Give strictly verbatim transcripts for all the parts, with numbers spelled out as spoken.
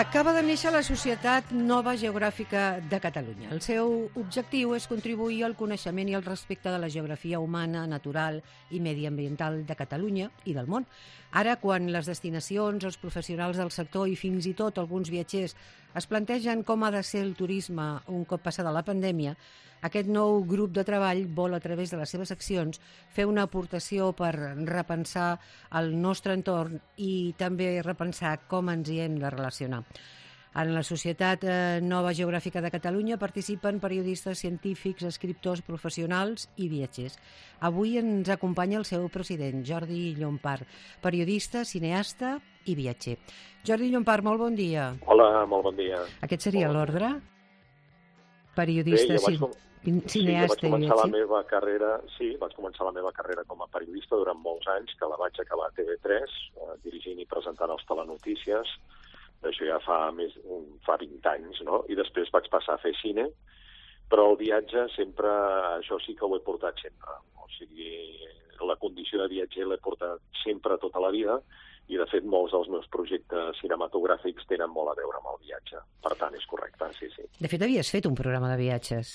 Acaba de néixer la Societat Nova Geogràfica de Catalunya. El seu objectiu és contribuir al coneixement i al respecte de la geografia humana, natural i mediambiental de Catalunya i del món. Ara, quan les destinacions, els professionals del sector i fins i tot alguns viatgers es plantegen com ha de ser el turisme un cop passada la pandèmia, aquest nou grup de treball vol, a través de les seves accions, fer una aportació per repensar el nostre entorn i també repensar com ens hi hem de relacionar. En la Societat Nova Geogràfica de Catalunya participen periodistes, científics, escriptors, professionals i viatgers. Avui ens acompanya el seu president, Jordi Llompart, periodista, cineasta i viatger. Jordi Llompart, molt bon dia. Hola, molt bon dia. Aquest seria l'ordre? Periodista, Bé, jo vaig, com... cineasta sí, jo vaig i començar la viatger? meva carrera, sí, vaig començar la meva carrera com a periodista durant molts anys, que la vaig acabar a T V tres, eh, dirigint i presentant els telenotícies. Això ja fa més fa vint anys, no? I després vaig passar a fer cine, però el viatge sempre, això sí que ho he portat sempre. O sigui, la condició de viatger l'he portat sempre tota la vida, i de fet molts dels meus projectes cinematogràfics tenen molt a veure amb el viatge. Per tant, és correcte, sí, sí. De fet, havies fet un programa de viatges,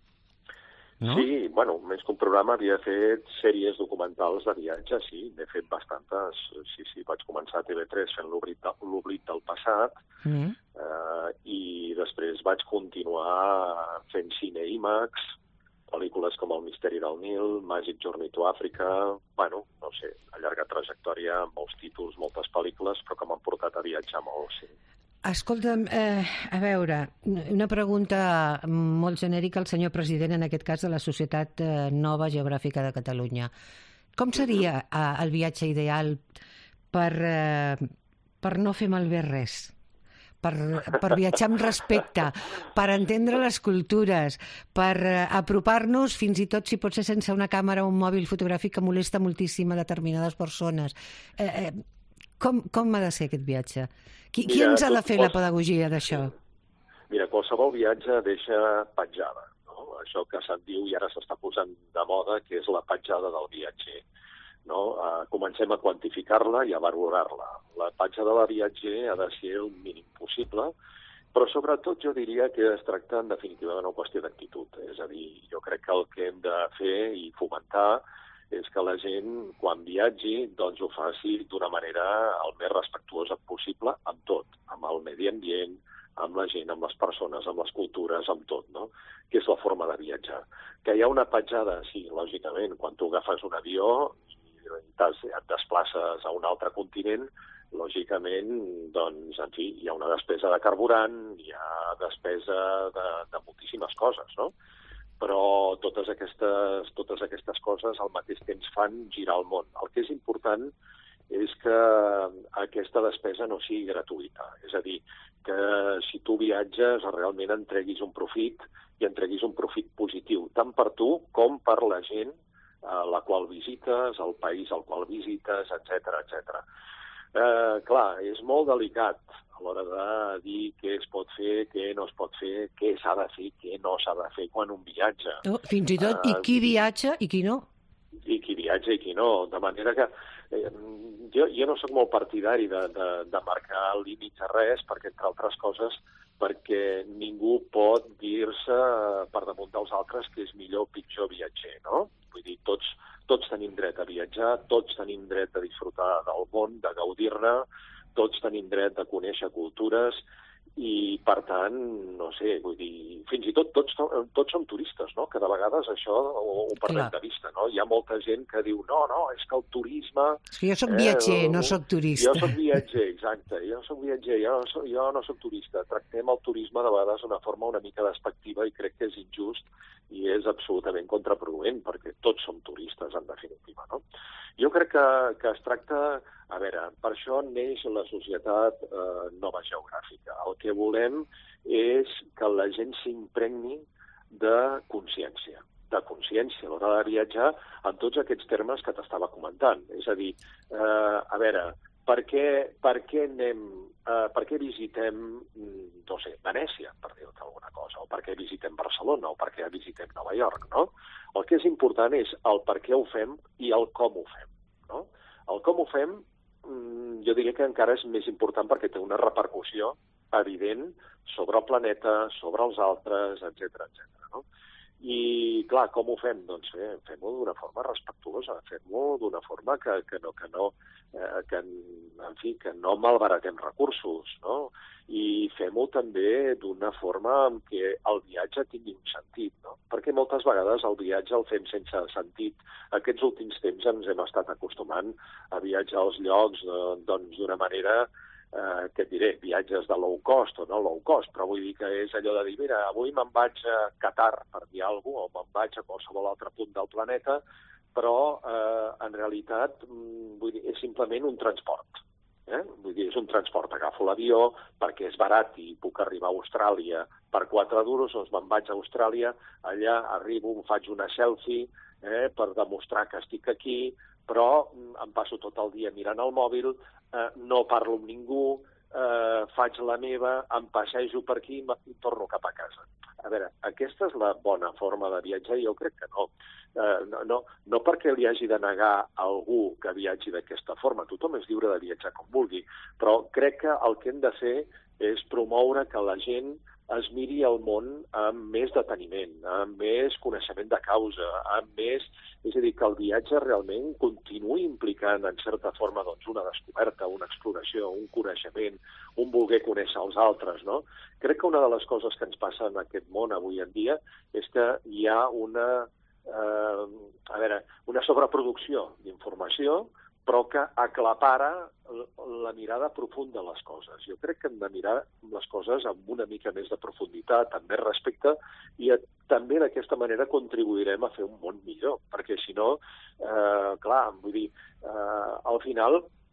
no? Sí, bueno, més que un programa, havia fet sèries documentals de viatge, sí, n'he fet bastantes. Sí, sí, vaig començar a T V tres fent l'oblit de, l'oblit del passat, Mm. eh, i després vaig continuar fent cine IMAX, pel·lícules com El misteri del Nil, Magic Journey to Africa, bueno, no sé, a llarga trajectòria, molts títols, moltes pel·lícules, però que m'han portat a viatjar molt, sí. Escolta'm, eh, a veure, una pregunta molt genèrica al senyor president, en aquest cas de la Societat eh, Nova Geogràfica de Catalunya. Com seria eh, el viatge ideal per, eh, per no fer malbé res? Per, per viatjar amb respecte, per entendre les cultures, per eh, apropar-nos, fins i tot si pot ser sense una càmera o un mòbil fotogràfic que molesta moltíssim a determinades persones. Eh, eh, com, com ha de ser aquest viatge? Qui, qui Mira, ens ha de tot fer quals... la pedagogia d'això? Mira, qualsevol viatge deixa petjada, no? Això que se'n diu i ara s'està posant de moda, que és la petjada del viatger. No? Uh, comencem a quantificar-la i a valorar-la. La petjada del viatger ha de ser el mínim possible, però sobretot jo diria que es tracta en definitiva d'una qüestió d'actitud. És a dir, jo crec que el que hem de fer i fomentar és que la gent, quan viatgi, doncs ho faci d'una manera el més respectuosa possible amb tot, amb el medi ambient, amb la gent, amb les persones, amb les cultures, amb tot, no? Que és la forma de viatjar. Que hi ha una petjada, sí, lògicament, quan tu agafes un avió i et desplaces a un altre continent, lògicament, doncs, en fi, hi ha una despesa de carburant, hi ha despesa de, de moltíssimes coses, no? Però totes aquestes, totes aquestes coses al mateix temps fan girar el món. El que és important és que aquesta despesa no sigui gratuïta. És a dir, que si tu viatges realment en treguis un profit i en treguis un profit positiu, tant per tu com per la gent a la qual visites, el país al qual visites, etcètera, etcètera. Eh, clar, és molt delicat a l'hora de dir què es pot fer, què no es pot fer, què s'ha de fer, què no s'ha de fer quan un viatge. Oh, fins i tot, uh, i qui viatja i qui no? I qui viatja i qui no. De manera que eh, jo, jo no sóc molt partidari de, de, de marcar límits a res, perquè, entre altres coses, perquè ningú pot dir-se per damunt dels altres que és millor o pitjor viatger, no? Vull dir, tots, tots tenim dret a viatjar, tots tenim dret a disfrutar del món, de gaudir-ne, tots tenim dret a conèixer cultures i, per tant, no sé, vull dir, fins i tot tots, tots som turistes, no? Que de vegades això ho, ho perdem de vista, no? Hi ha molta gent que diu, no, no, és que el turisme... És que jo soc viatger, eh, no soc turista. Jo soc viatger, exacte, jo soc viatger, jo no soc, jo no soc turista. Tractem el turisme de vegades d'una forma una mica despectiva i crec que és injust i és absolutament contraproduent, perquè tots som turistes, en definitiva, no? Jo crec que, que es tracta... A veure, per això neix la Societat eh, Nova Geogràfica. El que volem és que la gent s'impregni de consciència, de consciència a l'hora de viatjar en tots aquests termes que t'estava comentant. És a dir, eh, a veure, per què, per què anem, eh, per què visitem, no sé, Venècia, per dir-te alguna cosa, o per què visitem Barcelona, o per què visitem Nova York, no? El que és important és el per què ho fem i el com ho fem, no? El com ho fem, jo diria que encara és més important perquè té una repercussió evident sobre el planeta, sobre els altres, etcètera, etcètera, no? I, clar, com ho fem? Doncs eh, fem-ho d'una forma respectuosa, fem-ho d'una forma que, que no, que no, eh, que, en fi, que no malbaratem recursos, no? I fem-ho també d'una forma en què el viatge tingui un sentit, no? Perquè moltes vegades el viatge el fem sense sentit. Aquests últims temps ens hem estat acostumant a viatjar als llocs eh, doncs d'una manera Eh, què et diré, viatges de low cost o no low cost, però vull dir que és allò de dir, mira, avui me'n vaig a Qatar, per dir alguna cosa, o me'n vaig a qualsevol altre punt del planeta, però eh, en realitat vull dir, és simplement un transport. Eh? Vull dir, és un transport. Agafo l'avió perquè és barat i puc arribar a Austràlia per quatre duros, doncs me'n vaig a Austràlia, allà arribo, em faig una selfie eh, per demostrar que estic aquí, però em passo tot el dia mirant el mòbil, eh, no parlo amb ningú, eh, faig la meva, em passejo per aquí i torno cap a casa. A veure, aquesta és la bona forma de viatjar? Jo crec que no. Eh, no, no. No perquè li hagi de negar a algú que viatgi d'aquesta forma. Tothom és lliure de viatjar com vulgui, però crec que el que hem de fer és promoure que la gent es miri el món amb més deteniment, amb més coneixement de causa, amb més... És a dir, que el viatge realment continuï implicant, en certa forma, doncs, una descoberta, una exploració, un coneixement, un voler conèixer els altres, no? Crec que una de les coses que ens passa en aquest món avui en dia és que hi ha una, eh, a veure, una sobreproducció d'informació, però que aclapara la mirada profunda de les coses. Jo crec que hem de mirar les coses amb una mica més de profunditat, amb més respecte, i també d'aquesta manera contribuirem a fer un món millor, perquè si no, eh, clar, vull dir, eh, al final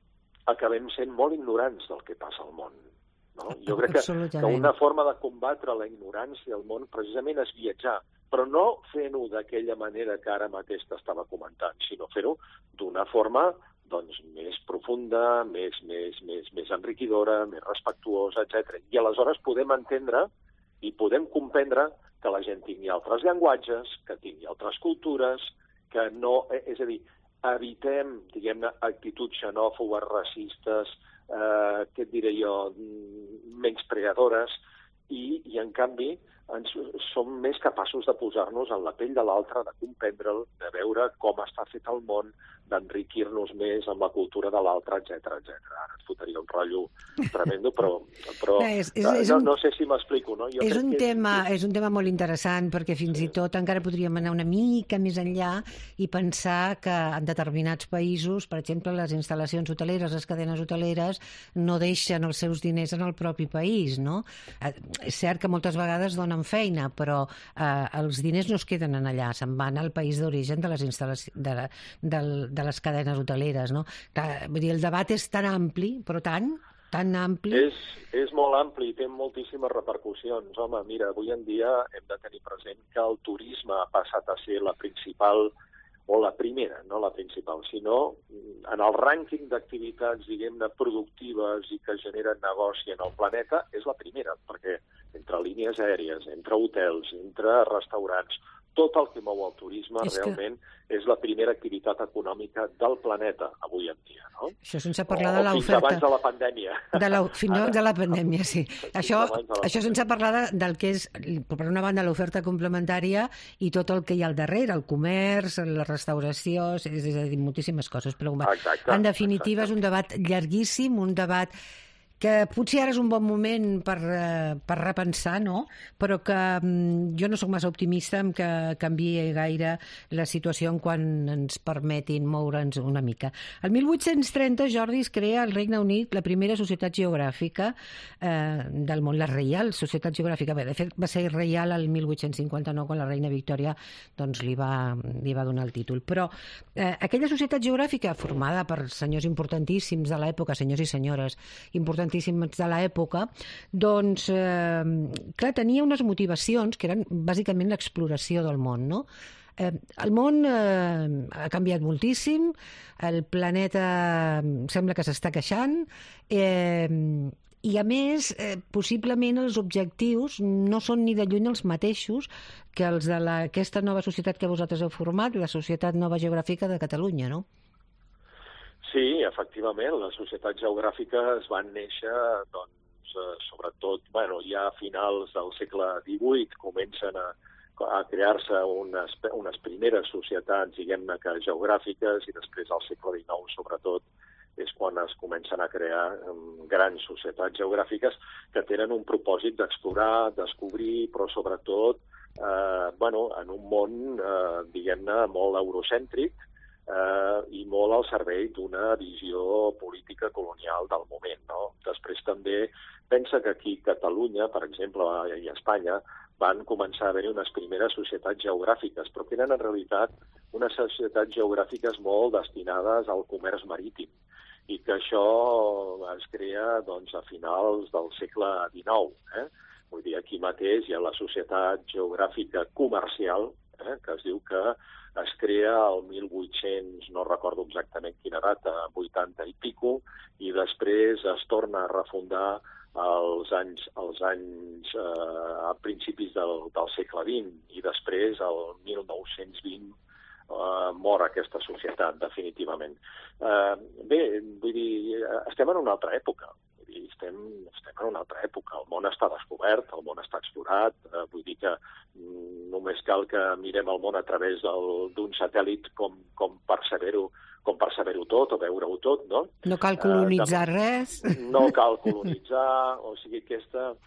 acabem sent molt ignorants del que passa al món. No? Jo crec que, que una forma de combatre la ignorància al món precisament és viatjar, però no fent-ho d'aquella manera que ara mateix t'estava comentant, sinó fer-ho d'una forma doncs, més profunda, més, més, més, més enriquidora, més respectuosa, etcètera. I aleshores podem entendre i podem comprendre que la gent tingui altres llenguatges, que tingui altres cultures, que no... És a dir, evitem, diguem-ne, actituds xenòfobes, racistes, eh, què et diré jo, menyspreadores, i, i en canvi ens, som més capaços de posar-nos en la pell de l'altre, de comprendre'l, de veure com està fet el món, d'enriquir-nos més amb la cultura de l'altre, etcètera, etcètera. Ara et fotria un rotllo tremendo, però, però no, és, és, és no, no sé si m'explico, no? Jo és, un que tema, és... és un tema molt interessant, perquè fins sí. i tot encara podríem anar una mica més enllà i pensar que en determinats països, per exemple, les instal·lacions hoteleres, les cadenes hoteleres, no deixen els seus diners en el propi país, no? És cert que moltes vegades donen feina, però eh, els diners no es queden en allà, se'n van al país d'origen de les instal·lacions, de, la, de, de les cadenes hoteleres, no? Clar, vull dir, el debat és tan ampli, però tan, tan ampli... És, és molt ampli i té moltíssimes repercussions. Home, mira, avui en dia hem de tenir present que el turisme ha passat a ser la principal, o la primera, no la principal, sinó en el rànquing d'activitats, diguem-ne, productives i que generen negoci en el planeta, és la primera, perquè entre línies aèries, entre hotels, entre restaurants, tot el que mou el turisme és realment que... és la primera activitat econòmica del planeta avui en dia, no? Això sense parlar de l'oferta... O fins abans de la pandèmia. De la... Fins abans de la pandèmia, sí. Això, això sense parlar de, del que és, per una banda, l'oferta complementària i tot el que hi ha al darrere, el comerç, la restauració, és, és a dir, moltíssimes coses. Però, exacte, en definitiva, exacte. És un debat llarguíssim, un debat que potser ara és un bon moment per, per repensar, no? Però que jo no sóc massa optimista en que canviï gaire la situació en quan ens permetin moure'ns una mica. El mil vuit-cents trenta, Jordi, es crea al Regne Unit la primera societat geogràfica eh, del món, la Reial Societat Geogràfica. Bé, de fet, va ser reial el mil vuit-cents cinquanta-nou, quan la reina Victòria doncs, li, va, li va donar el títol. Però eh, aquella societat geogràfica, formada per senyors importantíssims de l'època, senyors i senyores importantíssims de l'època, doncs, eh, clar, tenia unes motivacions que eren bàsicament l'exploració del món, no? Eh, el món eh, ha canviat moltíssim, el planeta sembla que s'està queixant, eh, i a més, eh, possiblement els objectius no són ni de lluny els mateixos que els de la, aquesta nova societat que vosaltres heu format, la Societat Nova Geogràfica de Catalunya, no? Sí, efectivament, les societats geogràfiques van néixer doncs, doncs, eh, sobretot, bueno, ja a finals del segle divuit comencen a, a crear-se unes, unes primeres societats, diguem-ne que geogràfiques, i després al segle dinou, sobretot, és quan es comencen a crear um, grans societats geogràfiques que tenen un propòsit d'explorar, descobrir, però sobretot eh, bueno, en un món, eh, diguem-ne, molt eurocèntric eh, i molt al servei d'una visió política colonial del moment. No? Després també pensa que aquí a Catalunya, per exemple, i a Espanya, van començar a haver-hi unes primeres societats geogràfiques, però que eren en realitat unes societats geogràfiques molt destinades al comerç marítim, i que això es crea doncs, a finals del segle dinou. Eh? Vull dir, aquí mateix hi ha la Societat Geogràfica Comercial, eh? que es diu que es crea el mil vuit-cents, no recordo exactament quina data, vuitanta i pico, i després es torna a refundar als anys, als anys eh, a principis del, del segle vint, i després, el mil nou-cents vint, Uh, mor aquesta societat, definitivament. Uh, bé, vull dir, estem en una altra època. Vull dir, estem, estem en una altra època. El món està descobert, el món està explorat. Uh, vull dir que mm, només cal que mirem el món a través d'un satèl·lit com, com per saber-ho com per saber-ho tot o veure-ho tot, no? No cal colonitzar uh, de... res. No cal colonitzar, o sigui, aquesta...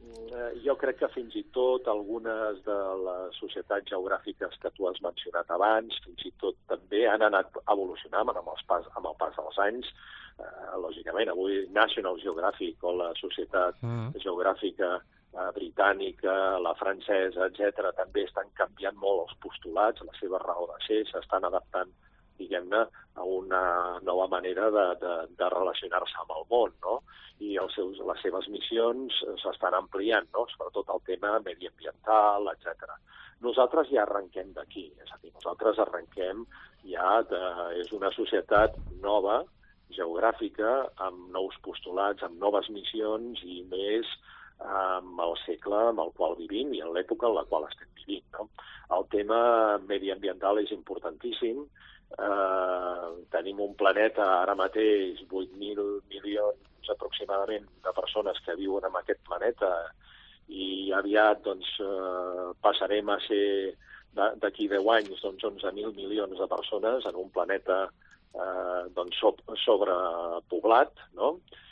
Jo crec que fins i tot algunes de les societats geogràfiques que tu has mencionat abans, fins i tot també han anat evolucionant amb, els pas, amb el pas dels anys. Eh, lògicament, avui National Geographic o la Societat mm. Geogràfica eh, Britànica, la francesa, etcètera, també estan canviant molt els postulats, la seva raó de ser, s'estan adaptant, diguem-ne, a una nova manera de, de, de relacionar-se amb el món, no? I els seus, les seves missions s'estan ampliant, no? Sobretot el tema mediambiental, etcètera. Nosaltres ja arrenquem d'aquí, és a dir, nosaltres arrenquem ja de... És una societat nova, geogràfica, amb nous postulats, amb noves missions i més amb el segle amb el qual vivim i en l'època en la qual estem vivint, no? El tema mediambiental és importantíssim. Eh, tenim un planeta ara mateix, vuit mil milions aproximadament de persones que viuen en aquest planeta, i aviat doncs, eh, passarem a ser d'aquí deu anys doncs, onze mil milions de persones en un planeta eh, doncs, sobrepoblat, no?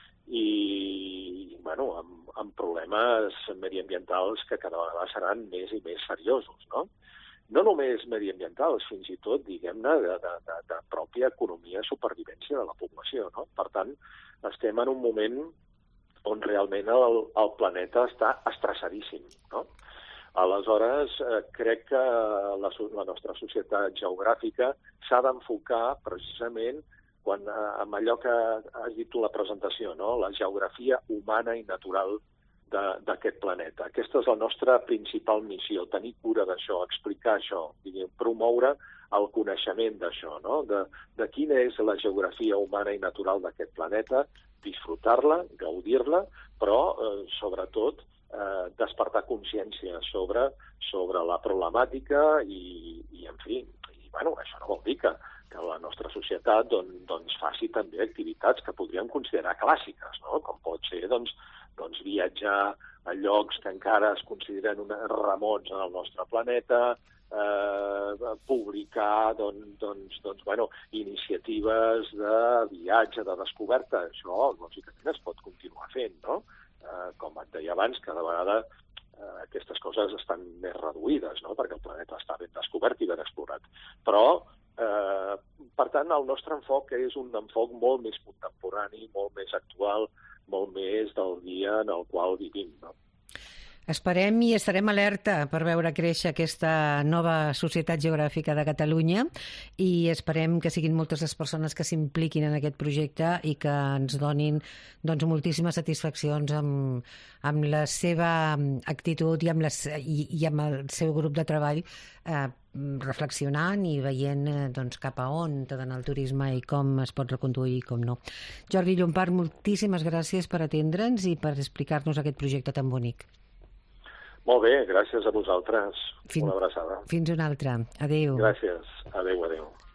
I bueno, amb, amb problemes mediambientals que cada vegada seran més i més seriosos, no? No només mediambientals, fins i tot, diguem-ne, de, de, de, de pròpia economia i supervivència de la població, no? Per tant, estem en un moment on realment el, el planeta està estressadíssim, no? Aleshores, eh, crec que la, la nostra societat geogràfica s'ha d'enfocar precisament quan, eh, amb allò que has dit tu a la presentació, no? La geografia humana i natural d'aquest planeta. Aquesta és la nostra principal missió, tenir cura d'això, explicar això, diguem, promoure el coneixement d'això, no? De, de quina és la geografia humana i natural d'aquest planeta, disfrutar-la, gaudir-la, però, eh, sobretot, eh, despertar consciència sobre, sobre la problemàtica i, i en fi, i, bueno, això no vol dir que, que la nostra societat doncs, doncs faci també activitats que podríem considerar clàssiques, no? Com pot ser, doncs, doncs viatjar a llocs que encara es consideren una, remots en el nostre planeta, eh, publicar doncs, doncs, doncs, bueno, iniciatives de viatge, de descoberta. Això, lògicament, es pot continuar fent, no? Eh, com et deia abans, cada vegada eh, aquestes coses estan més reduïdes, no? Perquè el planeta està ben descobert i ben explorat. Però, eh, per tant, el nostre enfoc és un enfoc molt més contemporani, molt més actual, molt més del dia en el qual vivim, no? Esperem i estarem alerta per veure créixer aquesta nova Societat Geogràfica de Catalunya i esperem que siguin moltes les persones que s'impliquin en aquest projecte i que ens donin doncs, moltíssimes satisfaccions amb, amb la seva actitud i amb, les, i, i amb el seu grup de treball eh, reflexionant i veient eh, doncs, cap a on ha d'anar el turisme i com es pot reconduir i com no. Jordi Llompart, moltíssimes gràcies per atendre'ns i per explicar-nos aquest projecte tan bonic. Molt bé, gràcies a vosaltres. Fins, una abraçada. Fins una altra. Adéu. Gràcies. Adéu, adéu.